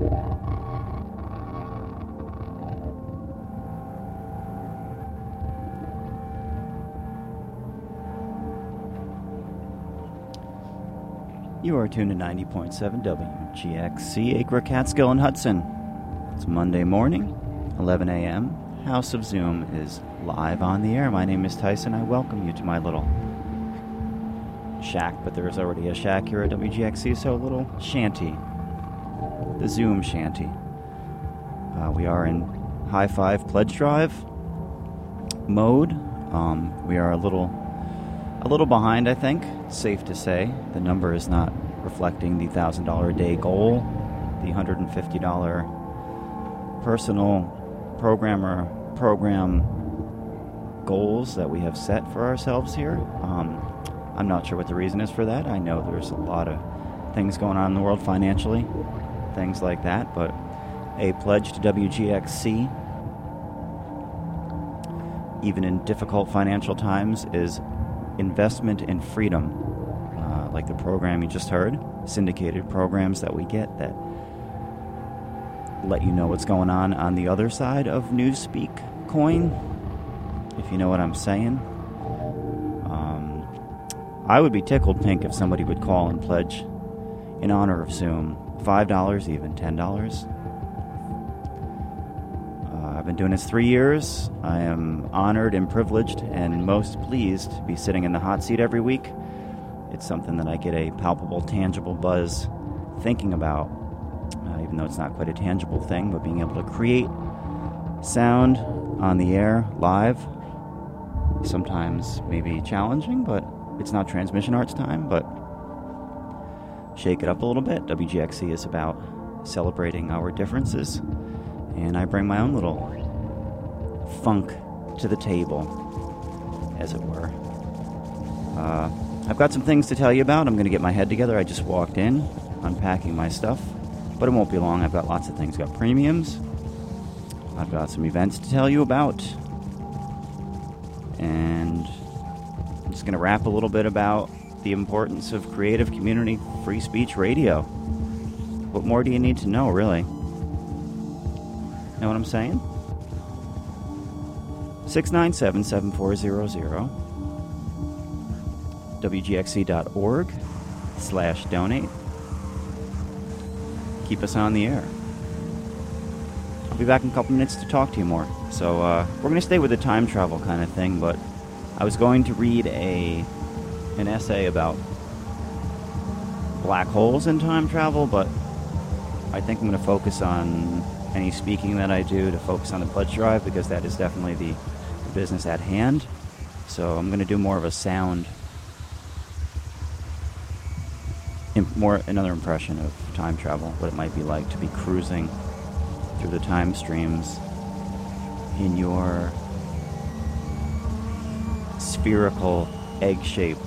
You are tuned to 90.7 WGXC, Acre, Catskill, and Hudson. It's Monday morning, 11 a.m. House of Zoom is live on the air. My name is Tyson. I welcome you to my little shack, but there is already a shack here at WGXC, so a little shanty. The Zoom shanty. We are in high five pledge drive mode. We are a little behind, I think. Safe to say. The number is not reflecting the $1,000 a day goal, the $150 personal program goals that we have set for ourselves here. I'm not sure what the reason is for that. I know there's a lot of things going on in the world financially, things like that, but a pledge to WGXC, even in difficult financial times, is investment in freedom, like the program you just heard, syndicated programs that we get that let you know what's going on the other side of Newspeak coin, if you know what I'm saying. I would be tickled pink if somebody would call and pledge in honor of Zoom, $5, even $10. I've been doing this 3 years. I am honored and privileged and most pleased to be sitting in the hot seat every week. It's something that I get a palpable, tangible buzz thinking about, even though it's not quite a tangible thing, but being able to create sound on the air, live, sometimes maybe challenging, but it's not transmission arts time, but shake it up a little bit. WGXC is about celebrating our differences, and I bring my own little funk to the table, as it were. I've got some things to tell you about. I'm going to get my head together. I just walked in, unpacking my stuff, but it won't be long. I've got lots of things. I've got premiums. I've got some events to tell you about, and I'm just going to rap a little bit about the importance of creative community free speech radio. What more do you need to know, really? Know what I'm saying? 697-7400, WGXC.org/donate. Keep us on the air. I'll be back in a couple minutes to talk to you more. So we're going to stay with the time travel kind of thing, but I was going to read an essay about black holes in time travel, but I think I'm going to focus on any speaking that I do, to focus on the pledge drive, because that is definitely the business at hand. So I'm going to do more of a sound, another impression of time travel, what it might be like to be cruising through the time streams in your spherical, egg-shaped,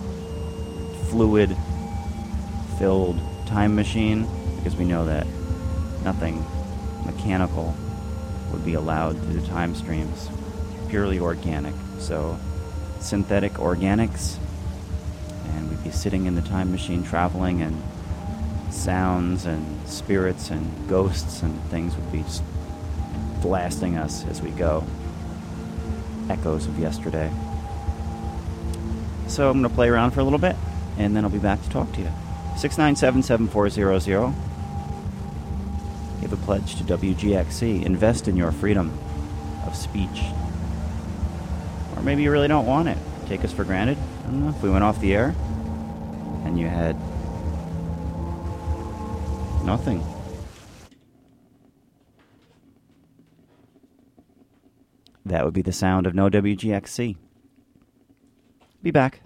fluid-filled time machine, because we know that nothing mechanical would be allowed through the time streams. Purely organic. So synthetic organics, and we'd be sitting in the time machine traveling, and sounds and spirits and ghosts and things would be just blasting us as we go. Echoes of yesterday. So I'm going to play around for a little bit, and then I'll be back to talk to you. 697-7400. Give a pledge to WGXC. Invest in your freedom of speech. Or maybe you really don't want it. Take us for granted. I don't know. If we went off the air and you had nothing. That would be the sound of no WGXC. Be back.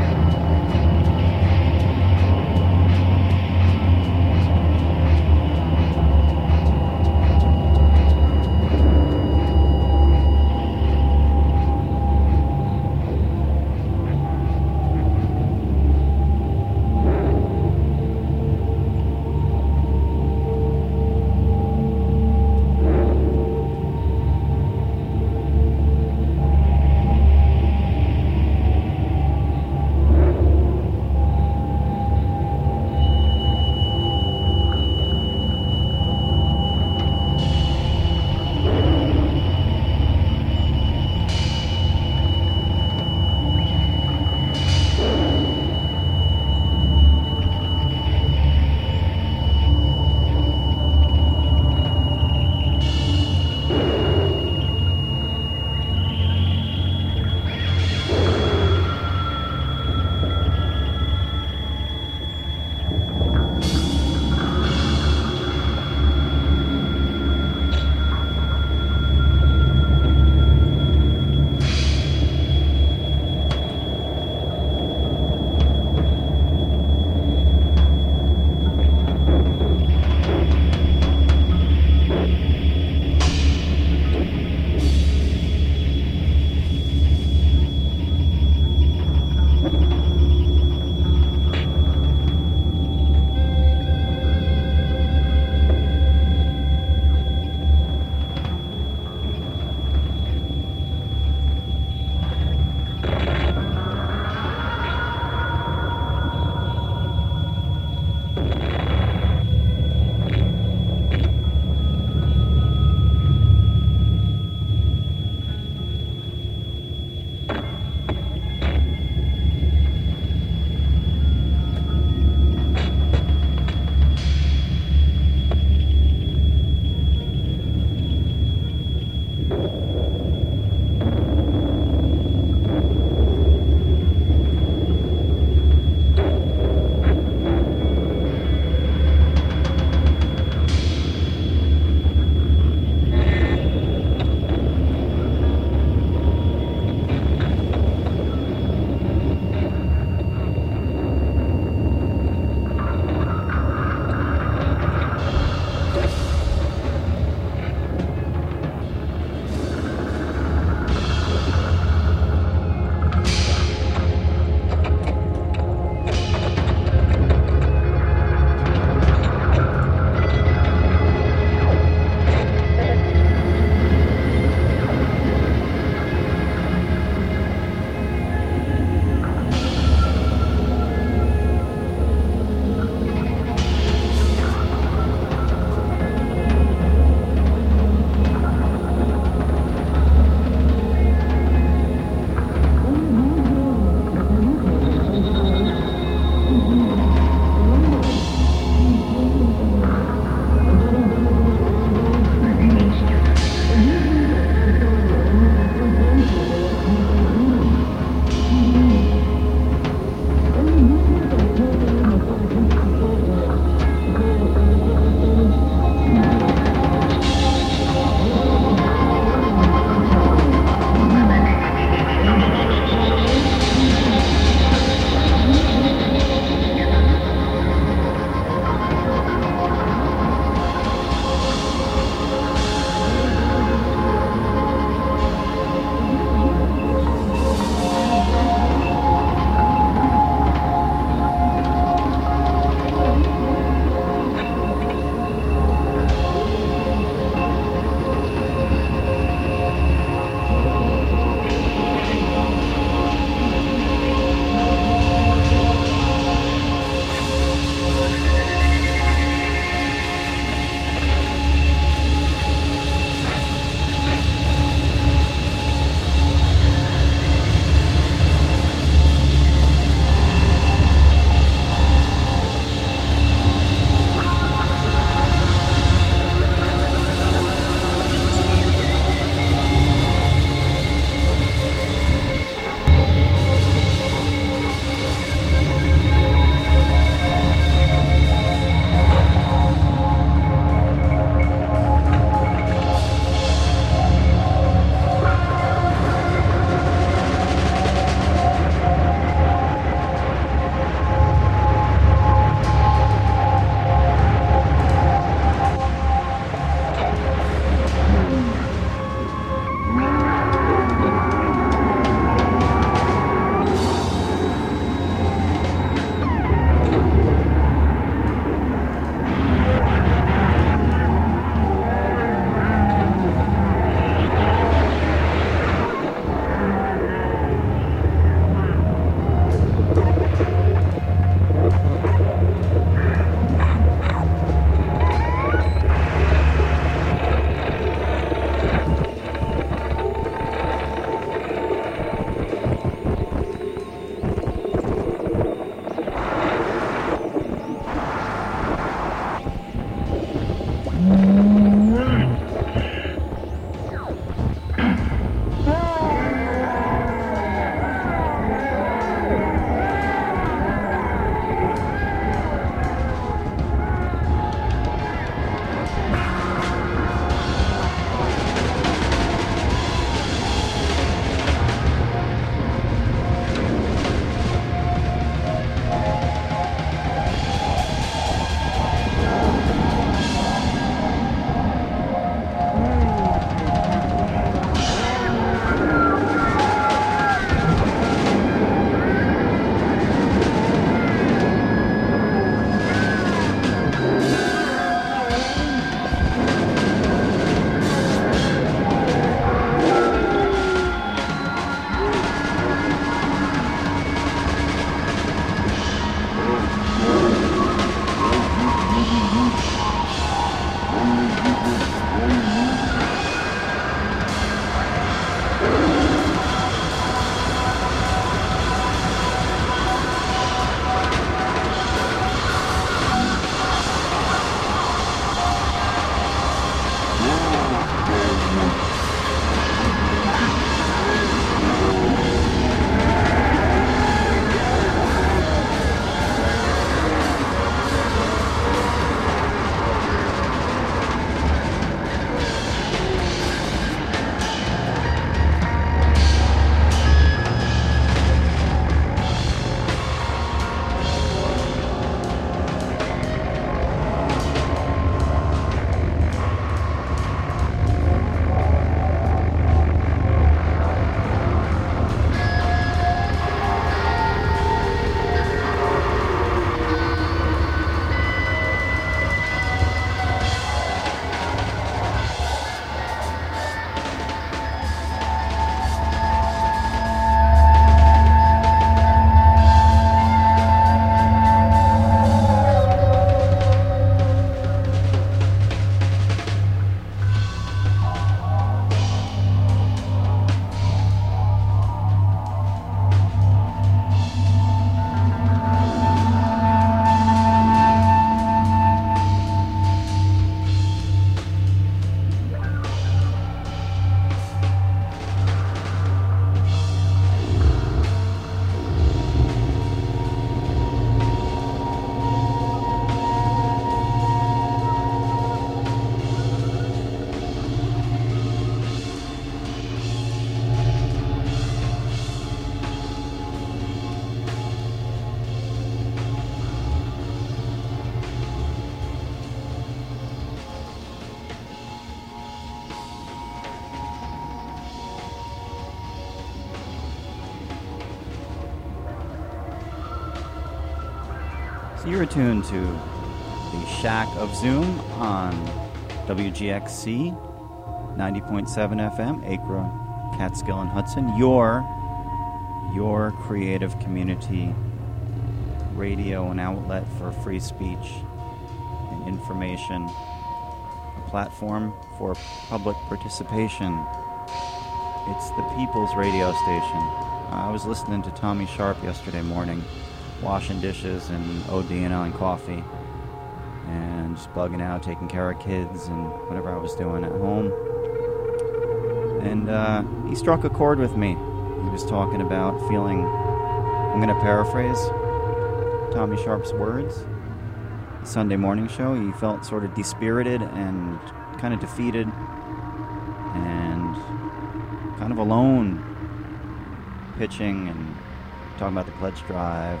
You're attuned to the Shack of Zoom on WGXC 90.7 FM, Acre, Catskill, and Hudson. Your creative community radio and outlet for free speech and information, a platform for public participation. It's the People's Radio Station. I was listening to Tommy Sharp yesterday morning, washing dishes and ODing on coffee, and just bugging out, taking care of kids and whatever I was doing at home. And he struck a chord with me. He was talking about feeling, I'm going to paraphrase Tommy Sharp's words, Sunday morning show. He felt sort of dispirited and kind of defeated and kind of alone, pitching and talking about the pledge drive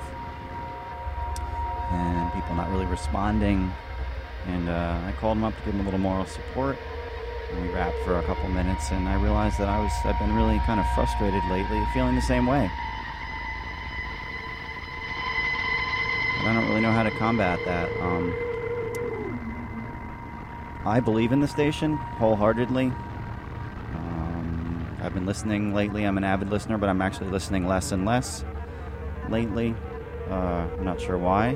and people not really responding. And I called him up to give him a little moral support. And we rapped for a couple minutes, and I realized that I've been really kind of frustrated lately, feeling the same way. But I don't really know how to combat that. I believe in the station wholeheartedly. I've been listening lately. I'm an avid listener, but I'm actually listening less and less lately. I'm not sure why.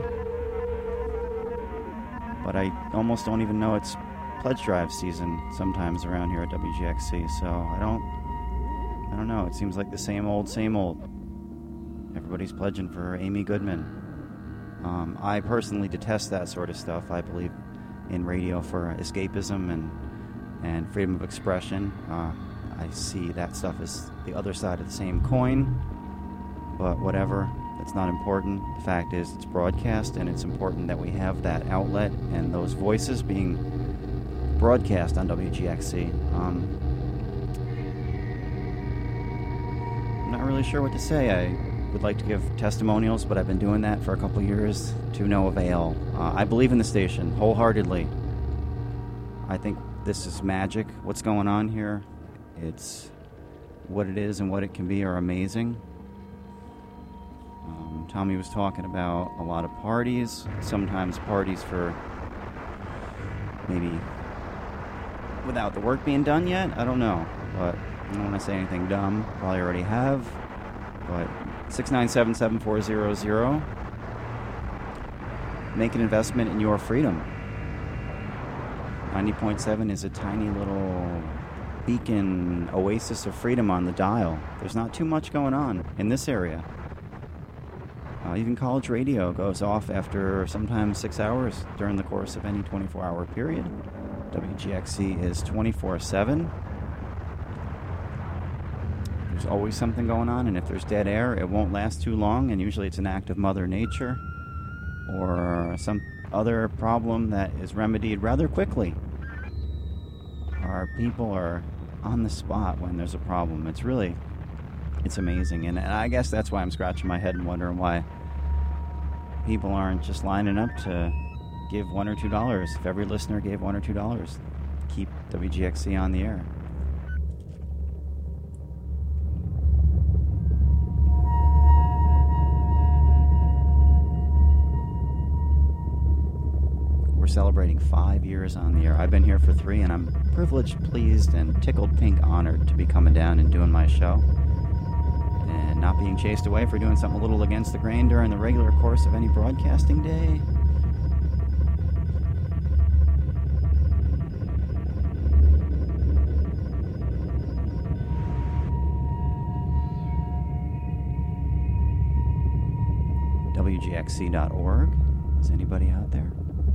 But I almost don't even know it's pledge drive season sometimes around here at WGXC, so I don't know. It seems like the same old. Everybody's pledging for Amy Goodman. I personally detest that sort of stuff. I believe in radio for escapism and freedom of expression. I see that stuff as the other side of the same coin, but whatever. That's not important. The fact is, it's broadcast, and it's important that we have that outlet and those voices being broadcast on WGXC. I'm not really sure what to say. I would like to give testimonials, but I've been doing that for a couple years to no avail. I believe in the station wholeheartedly. I think this is magic. What's going on here? It's what it is and what it can be are amazing. Tommy was talking about a lot of parties, sometimes parties for maybe without the work being done yet. I don't know, but I don't want to say anything dumb. Probably already have. But 697-7400. Make an investment in your freedom. 90.7 is a tiny little beacon oasis of freedom on the dial. There's not too much going on in this area. Even college radio goes off after sometimes 6 hours during the course of any 24-hour period. WGXC is 24/7. There's always something going on, and if there's dead air, it won't last too long, and usually it's an act of Mother Nature or some other problem that is remedied rather quickly. Our people are on the spot when there's a problem. It's amazing, and I guess that's why I'm scratching my head and wondering why people aren't just lining up to give $1 or $2. If every listener gave $1 or $2, keep WGXC on the air. We're celebrating 5 years on the air. I've been here for 3, and I'm privileged, pleased, and tickled pink honored to be coming down and doing my show. And not being chased away for doing something a little against the grain during the regular course of any broadcasting day. WGXC.org. Is anybody out there?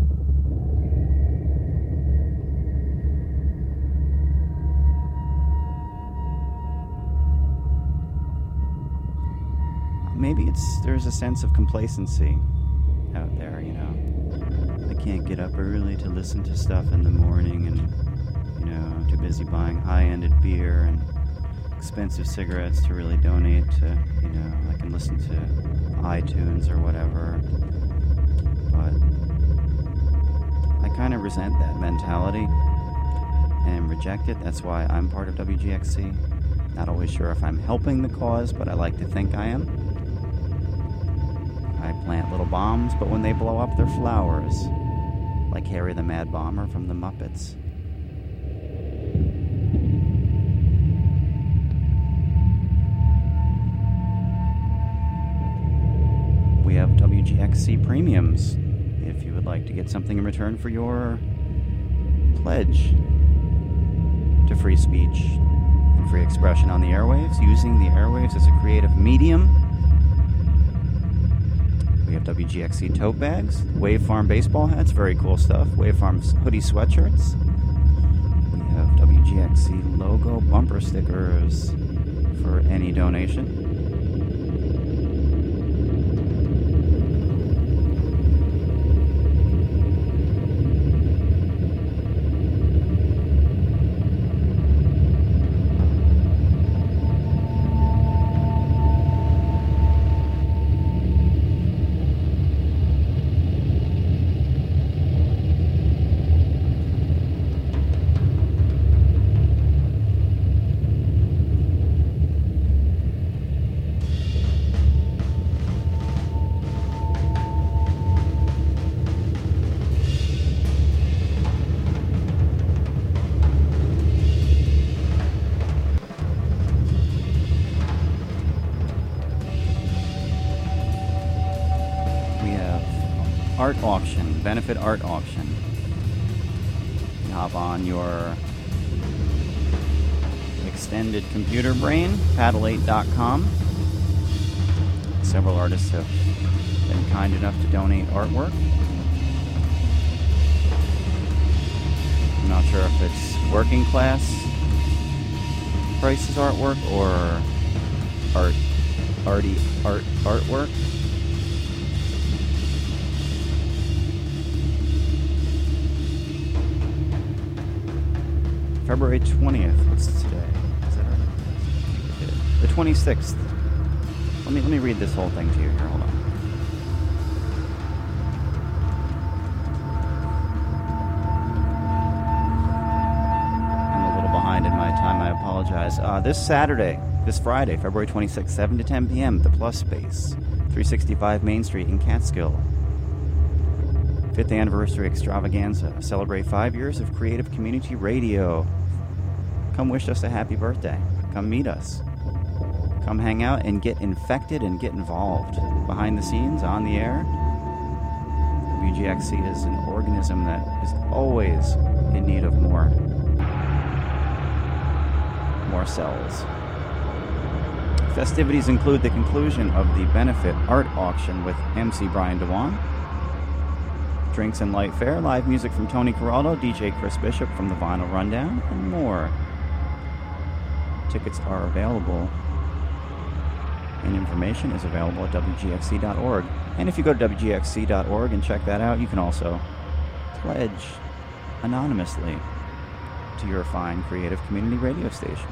Maybe there's a sense of complacency out there, you know. I can't get up early to listen to stuff in the morning, and, you know, I'm too busy buying high-ended beer and expensive cigarettes to really donate to, you know, I can listen to iTunes or whatever. But I kind of resent that mentality and reject it. That's why I'm part of WGXC. Not always sure if I'm helping the cause, but I like to think I am. I plant little bombs, but when they blow up, they're flowers, like Harry the Mad Bomber from the Muppets. We have WGXC premiums if you would like to get something in return for your pledge to free speech and free expression on the airwaves, using the airwaves as a creative medium. We have WGXC tote bags, Wave Farm baseball hats, very cool stuff, Wave Farm hoodie sweatshirts. We have WGXC logo bumper stickers for any donation. Art auction, benefit art auction. You hop on your extended computer brain, paddle8.com. Several artists have been kind enough to donate artwork. I'm not sure if it's working class prices artwork or artwork. February 20th. What's today? Is that right? The 26th. Let me read this whole thing to you here. Hold on. I'm a little behind in my time. I apologize. This Friday, February 26th, 7 to 10 p.m. The Plus Space, 365 Main Street in Catskill. 5th anniversary extravaganza. Celebrate 5 years of creative community radio. Come wish us a happy birthday. Come meet us. Come hang out and get infected and get involved. Behind the scenes, on the air, WGXC is an organism that is always in need of more cells. Festivities include the conclusion of the benefit art auction with MC Brian DeWan, drinks and light fare, live music from Tony Coraldo, DJ Chris Bishop from the Vinyl Rundown, and more. Tickets are available, and information is available at WGXC.org. And if you go to WGXC.org and check that out, you can also pledge anonymously to your fine creative community radio station.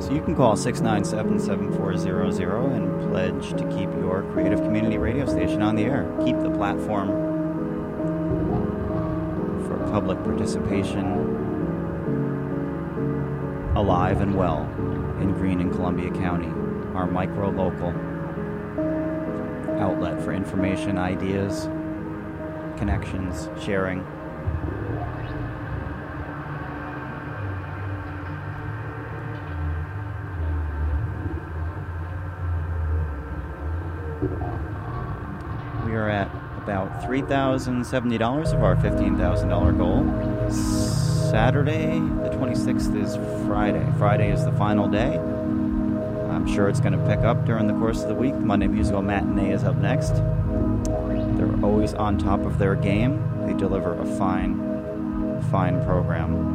So you can call 697-7400 and pledge to keep your creative community radio station on the air. Keep the platform for public participation alive and well in Greene and Columbia County, our micro-local outlet for information, ideas, connections, sharing. We are at about $3,070 of our $15,000 goal. Saturday, the 26th, is Friday. Friday is the final day. I'm sure it's going to pick up during the course of the week. Monday Musical Matinee is up next. They're always on top of their game. They deliver a fine program.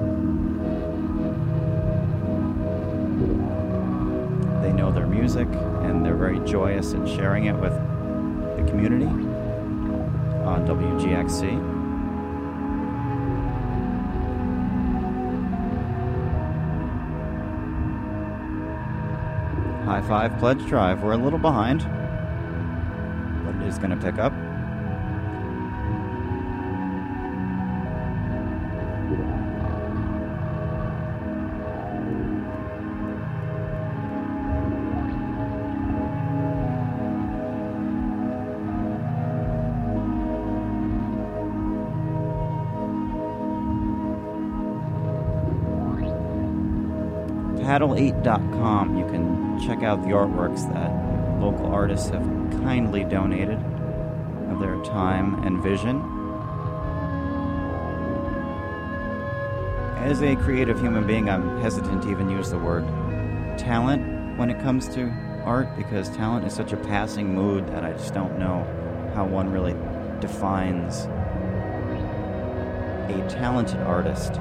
They know their music, and they're very joyous in sharing it with the community on WGXC. High Five Pledge Drive. We're a little behind, but it is going to pick up. Paddle8.com. You can check out the artworks that local artists have kindly donated of their time and vision. As a creative human being, I'm hesitant to even use the word talent when it comes to art, because talent is such a passing mood that I just don't know how one really defines a talented artist.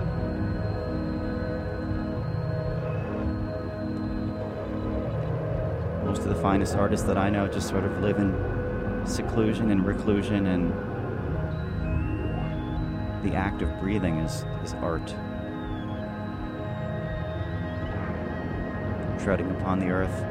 Most of the finest artists that I know just sort of live in seclusion and reclusion, and the act of breathing is art. Treading upon the earth.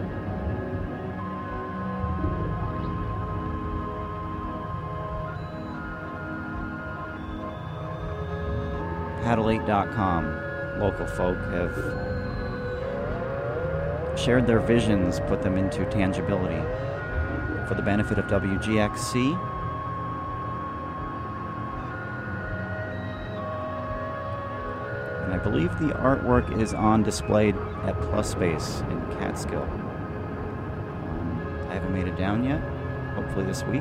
Paddle8.com. Local folk have shared their visions, put them into tangibility for the benefit of WGXC. And I believe the artwork is on display at Plus Space in Catskill. I haven't made it down yet. Hopefully this week.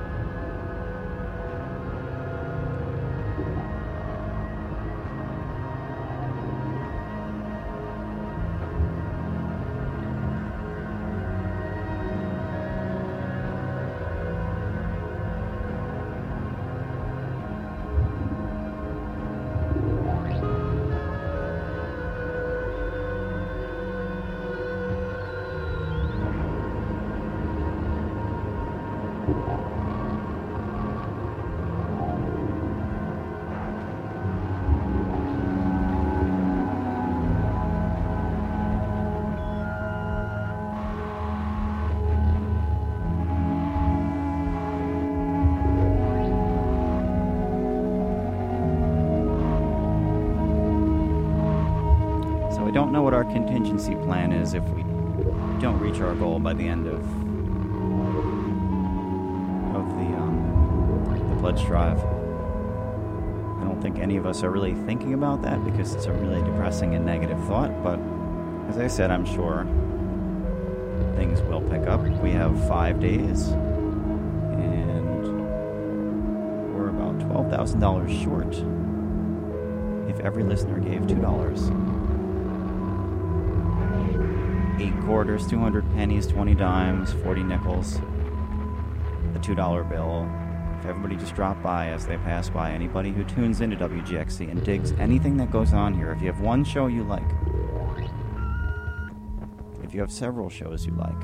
I don't know what our contingency plan is if we don't reach our goal by the end of the pledge drive. I don't think any of us are really thinking about that because it's a really depressing and negative thought, but as I said, I'm sure things will pick up. We have 5 days, and we're about $12,000 short if every listener gave $2. 8 quarters, 200 pennies, 20 dimes, 40 nickels, the $2 bill. If everybody just dropped by as they pass by, anybody who tunes into WGXC and digs anything that goes on here, if you have one show you like, if you have several shows you like,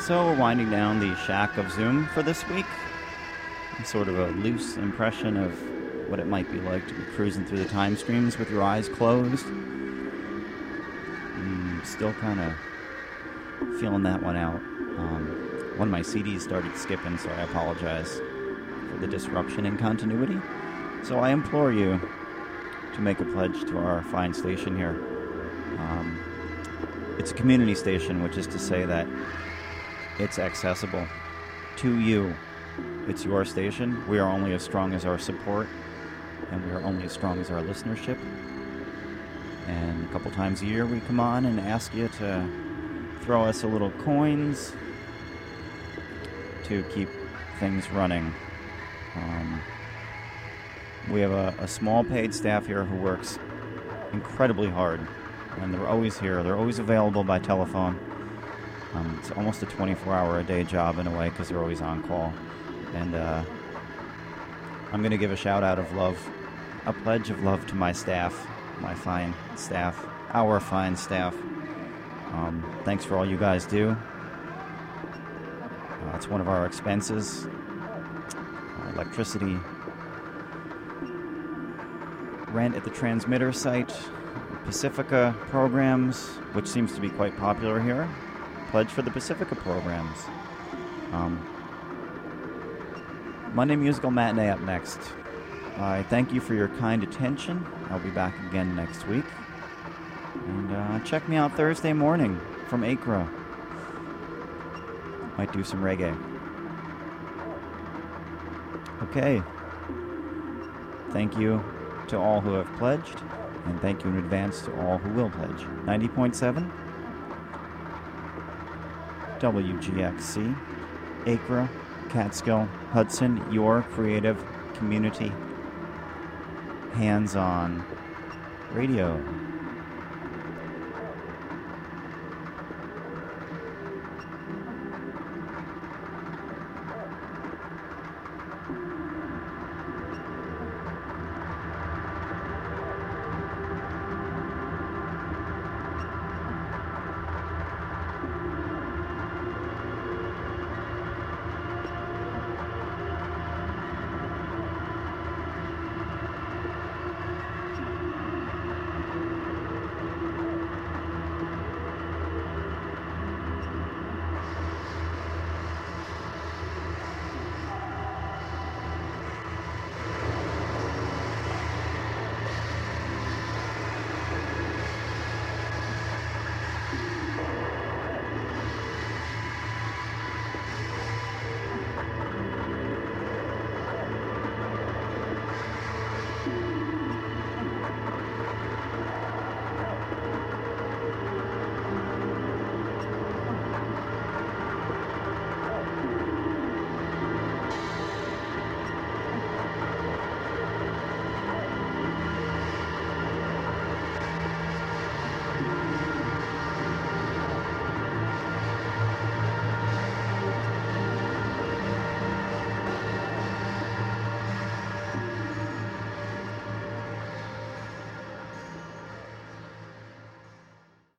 So we're winding down the shack of Zoom for this week. Sort of a loose impression of what it might be like to be cruising through the time streams with your eyes closed. Still kind of feeling that one out. One of my CDs started skipping, so I apologize for the disruption in continuity. So I implore you to make a pledge to our fine station here. It's a community station, which is to say that it's accessible to you. It's your station. We are only as strong as our support, and we are only as strong as our listenership. And a couple times a year we come on and ask you to throw us a little coins to keep things running. We have a small paid staff here who works incredibly hard, and they're always here. They're always available by telephone. It's almost a 24-hour-a-day job in a way because they're always on call. And I'm going to give a shout-out of love, a pledge of love to my staff, my fine staff, our fine staff. Thanks for all you guys do. It's one of our expenses. Electricity, rent at the transmitter site, Pacifica programs, which seems to be quite popular here. Pledge for the Pacifica programs. Monday Musical Matinee up next. I thank you for your kind attention. I'll be back again next week. And check me out Thursday morning from Acra. Might do some reggae. Okay. Thank you to all who have pledged, and thank you in advance to all who will pledge. 90.7 WGXC, Acra, Catskill, Hudson, your creative community, hands-on radio.